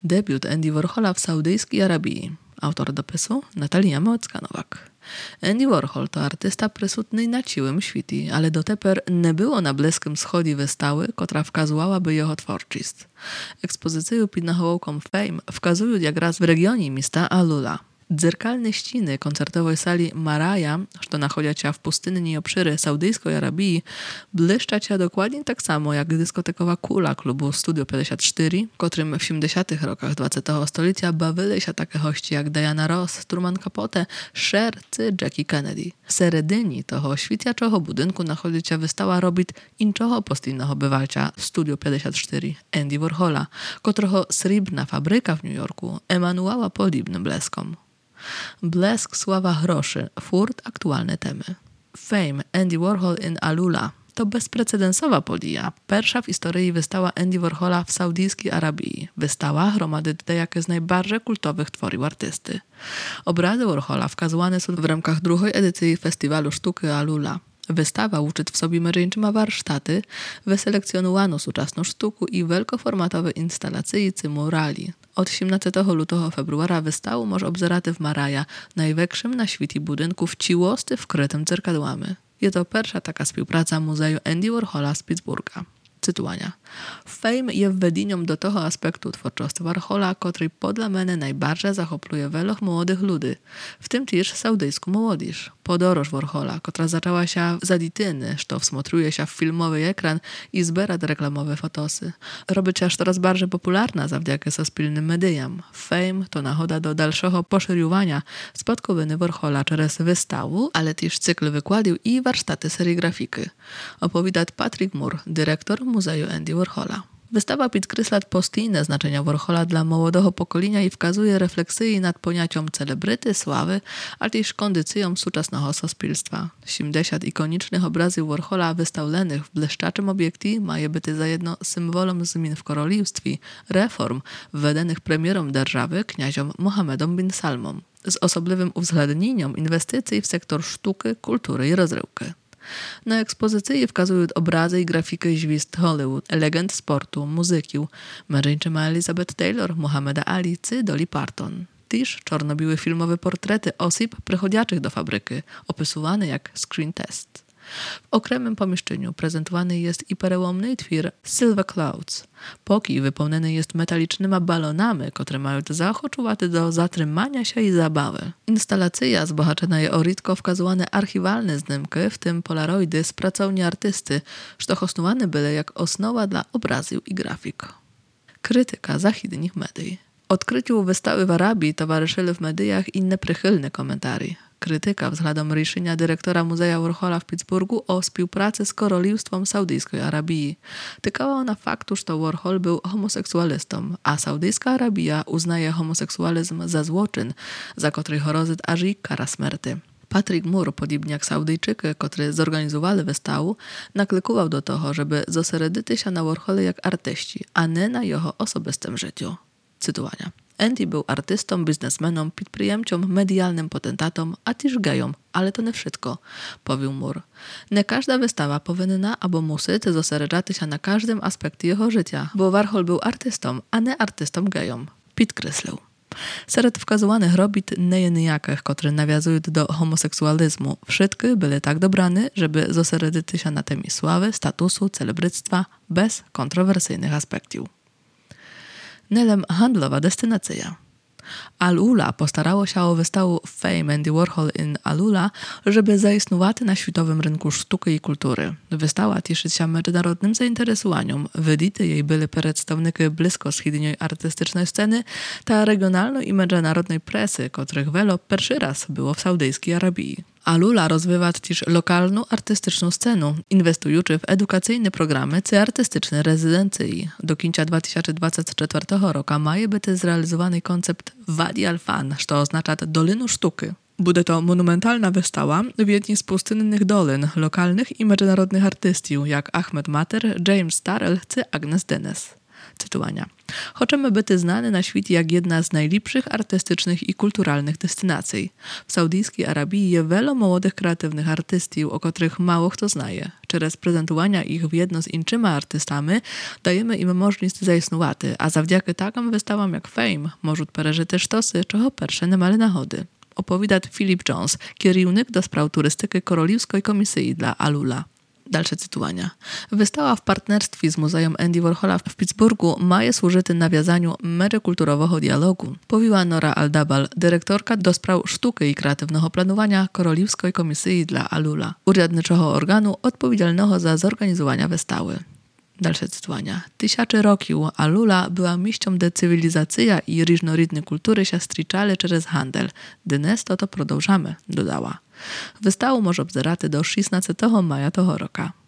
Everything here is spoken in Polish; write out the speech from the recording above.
Debiut Andy Warhola w Saudyjskiej Arabii. Autor dopisu Natalia Małecka-Nowak. Andy Warhol to artysta присутний на цілому світі, але дотепер не було на Близькому Сході вистави, котра вказувала би його творчість. Експозицію під наголовком Fame вказують якраз в регіоні міста Alula. Дзеркальne ściny koncertowej sali Maraja, co nachodzą w pustynnej obszyry Saudyjskiej Arabii, błyszczą dokładnie tak samo jak dyskotekowa kula klubu Studio 54, którym w 70. rokach XX stulecia bawili się takie hości jak Diana Ross, Truman Capote, Cher czy Jackie Kennedy. W seredyni toho świeciaczego budynku nachodzi się wystawa robit inczego postynnego bywalcia Studio 54 Andy Warhola, którego srebrna fabryka w New Yorku emanuała podobnym bleskom. Blesk, sława, groszy, furt, aktualne temy. Fame, Andy Warhol in Alula to bezprecedensowa podija. Pierwsza w historii wystawa Andy Warhola w Saudyjskiej Arabii. Wystawa gromady dejakie z najbardziej kultowych tworił artysty. Obrazy Warhola wskazywane są w ramach drugiej edycji Festiwalu Sztuki Alula. Wystawa uczy w sobie mężczyzna warsztaty, wyselekcjonowano współczesną sztuku i wielkoformatowe instalacje czy murali. Od 17 lutego februara wystawę może obzerać w Maraja, największym na świecie budynku w ciłosty wkrytym zerkadłami. Jest to pierwsza taka współpraca Muzeum Andy Warhola z Pittsburgha. Cytowania. Fame jest wedienią do tego aspektu twórczości Warhola, który podle mnie najbardziej zachopuje wielu młodych ludzi, w tym też saudyjską młodzież. Podróż Warhola, która zaczęła się za dityny, co wsmatruje się w filmowy ekran i zbiera reklamowe fotosy. Robi się aż coraz bardziej popularna zawdzięki spilnym mediom. Fame to nachoda do dalszego poszerzowania spotkowiny Warhola przez wystawę, ale też cykl wykładów i warsztaty serigrafiki. Opowiada Patrick Moore, dyrektor Muzeum Andy Warhola. Wystawa podkreśla postійne znaczenie Warhola dla młodego pokolenia i wskazuje refleksje nad pojęciem celebryty, sławy, ale też kondycją współczesnego społeczeństwa. 70 ikonicznych obrazów Warhola wystawionych w błyszczaczym obiekcie mają być zajedno symbolem zmian w królestwie, reform wvedenych premierem держаwy kniaziom Mohammedom bin Salmom, z osobliwym uwzględnieniem inwestycji w sektor sztuki, kultury i rozrywki. Na ekspozycji wskazują obrazy i grafikę gwiazd Hollywood, legend sportu, muzyków, mężczyzna Elizabeth Taylor, Muhammeda Ali czy Dolly Parton. Też czarno-białe filmowe portrety osób przychodzących do fabryki, opisywane jak screen test. W okremnym pomieszczeniu prezentowany jest i przełomny twór Silver Clouds. Pokój wypełniony jest metalicznymi balonami, które mają zaochoczувати do zatrzymania się i zabawy. Instalacja zbogaczona jest o rzadko wskazywane archiwalne zdjęcia, w tym polaroidy z pracowni artysty, co hostowane były jak osnowa dla obrazów i grafik. Krytyka zachodnich mediów. Odkryciu wystawy w Arabii towarzyszyły w mediach inne przychylne komentarze. Krytyka względem ryszenia dyrektora Muzeum Warhola w Pittsburghu o współpracy z Królestwem Saudyjskiej Arabii. Tykała ona faktu, że Warhol był homoseksualistą, a Saudyjska Arabia uznaje homoseksualizm za złoczyn, za który hrozit aż i kara śmierci. Patrick Moore, podobnie jak Saudyjczycy, którzy zorganizowali wystawę, naklikował do tego, żeby zosередити się na Warhole jak artyści, a nie na jego osobistym życiu. Cytowania. Andy był artystą, biznesmenem, підприємцем, medialnym potentatom, a też gejem, ale to nie wszystko, powił Moore. Nie każda wystawa powinna albo musi zosереджати się na każdym aspekcie jego życia, bo Warhol był artystą, a nie artystą gejem, podkreślił. Wśród wskazywanych robót nie jest nijakich, które nawiązują do homoseksualizmu. Wszystkie były tak dobrane, żeby zosередити się na temie sławy, statusu, celebryctwa, bez kontrowersyjnych aspektów. Nelem handlowa destynacja. Alula postarało się o wystawę Fame Andy Warhol in Alula, żeby zaistnieć na światowym rynku sztuki i kultury. Wystawa cieszy się międzynarodnym zainteresowaniem. Widyty jej były przedstawniki bliskowschodniej artystycznej sceny, ta regionalnej i międzynarodnej presy, których wiele pierwszy raz było w Saudyjskiej Arabii. Alula rozwija też lokalną artystyczną scenę, inwestując w edukacyjne programy czy artystyczne rezydencje. Do końca 2024 roku ma być zrealizowany koncept Wadi Al-Fan, co oznacza Dolinu Sztuki. Będzie to monumentalna wystawa w jednej z pustynnych dolin lokalnych i międzynarodnych artystów, jak Ahmed Mater, James Starrell czy Agnes Dennis. Cytowania. Хочemy być znany na świecie jak jedna z najlepszych artystycznych i kulturalnych destynacji. W Saudyjskiej Arabii jest wiele młodych, kreatywnych artystów, o których mało kto znaje. Через презентування їх в'єдно з іншими артистами даємо їм можливість заіснувати, а завдяки таким виставам, як Fame, можуть пережити штоси, чого перше не мали нагоди. Opowiada Philip Jones, kierownik do spraw turystyki Korolewskiej Komisji dla Alula. Dalsze cytowania. Wystawa w partnerstwie z Muzeum Andy Warhola w Pittsburghu ma służyć nawiązaniu merykulturowego dialogu, powiła Nora Aldabal, dyrektorka do spraw sztuki i kreatywnego planowania Korolewskiej Komisji dla Alula, urzędniczego organu odpowiedzialnego za zorganizowanie wystawy. Dalsze cytowania. Tysiące roków Alula była miejscem, gdzie cywilizacja i różnorodne kultury się styczały przez handel. Dnes to продовжamy, dodała. Wystawę może obzerać do 16 maja tego roku.